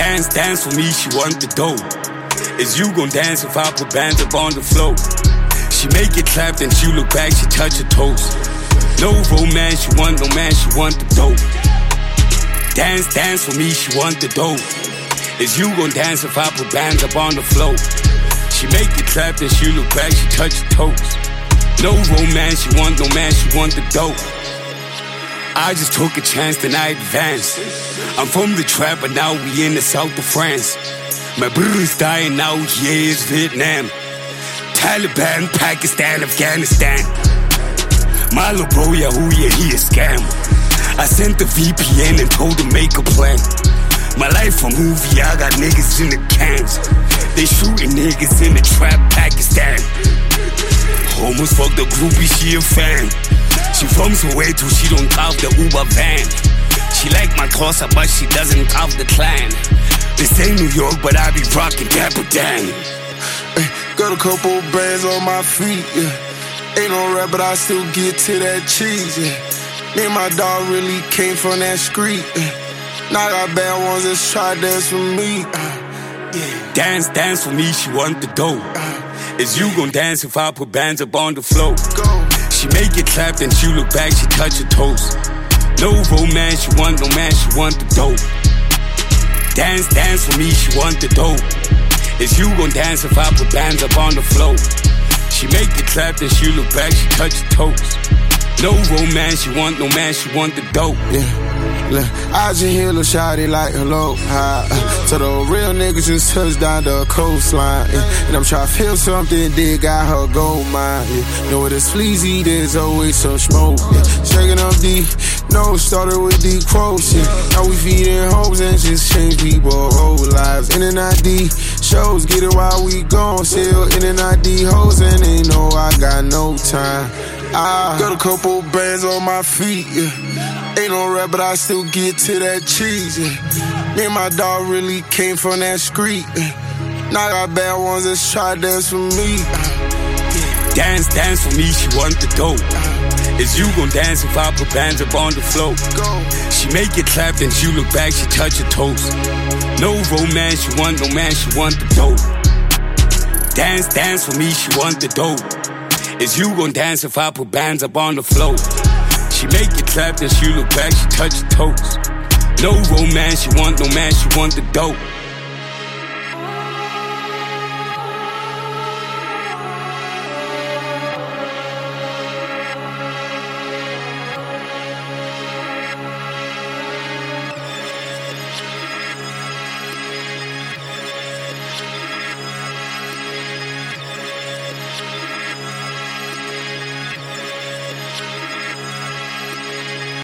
Dance, dance for me, she want the dough. Is you gon' dance if I put bands up on the floor? She make it clap, then she look back, she touch her toes. No romance, she want no man, she want the dough. Dance, dance for me, she want the dough. Is you gon' dance if I put bands up on the floor? She make it clap, then she look back, she touch her toes. No romance, she want no man, she want the dough. I just took a chance, then I advanced. I'm from the trap, but now we in the south of France. My brother's dying now, here is Vietnam. Taliban, Pakistan, Afghanistan. My little bro, yeah, who yeah, he a scam. I sent the VPN and told him make a plan. My life a movie, I got niggas in the cans. They shooting niggas in the trap, Pakistan. Almost fucked the groupie, she a fan. She from Soweto, she don't drive the Uber van. She like my Corsa, but she doesn't drive the clan. This ain't New York, but I be rockin' Dapper Dan. Got a couple bands on my feet, yeah. Ain't no rap, but I still get to that cheese, yeah. Me and my dog really came from that street, yeah. Now I got bad ones that try to dance with me, yeah. Dance, dance for me, she want the dough. Is you gon' dance if I put bands up on the floor? She make it clap, then she look back, she touch her toes. No romance, she want no man, she want the dough. Dance, dance for me, she want the dough. Is you gon' dance if I put bands up on the floor? She make it clap, then she look back, she touch her toes. No romance, she want no man, she want the dough. Yeah. Look, I just hear a shawty like hello, hi. So the real niggas just touched down the coastline, yeah. And I'm tryna feel something, dig out her gold mine, yeah. Know what it's fleazy, there's always some smoke, yeah. Shaking up deep, no, started with deep quotes, yeah. Now we feeding hoes and just change people's whole lives. In and ID shows, get it while we gone. Sell in and ID hoes and they know I got no time. I got a couple bands on my feet, yeah. Ain't no rap, but I still get to that cheese, yeah. Me and my dog really came from that street, yeah. Now I got bad ones that try to dance with me, Dance, dance for me, she want the dough. Is you gon' dance if I put bands up on the floor? She make it clap, then she look back, she touch her toes. No romance, she want no man, she want the dough. Dance, dance for me, she want the dough. Is you gon' dance if I put bands up on the floor? She make it clap, then she look back, she touch her toes. No romance, she want no man, she want the dough.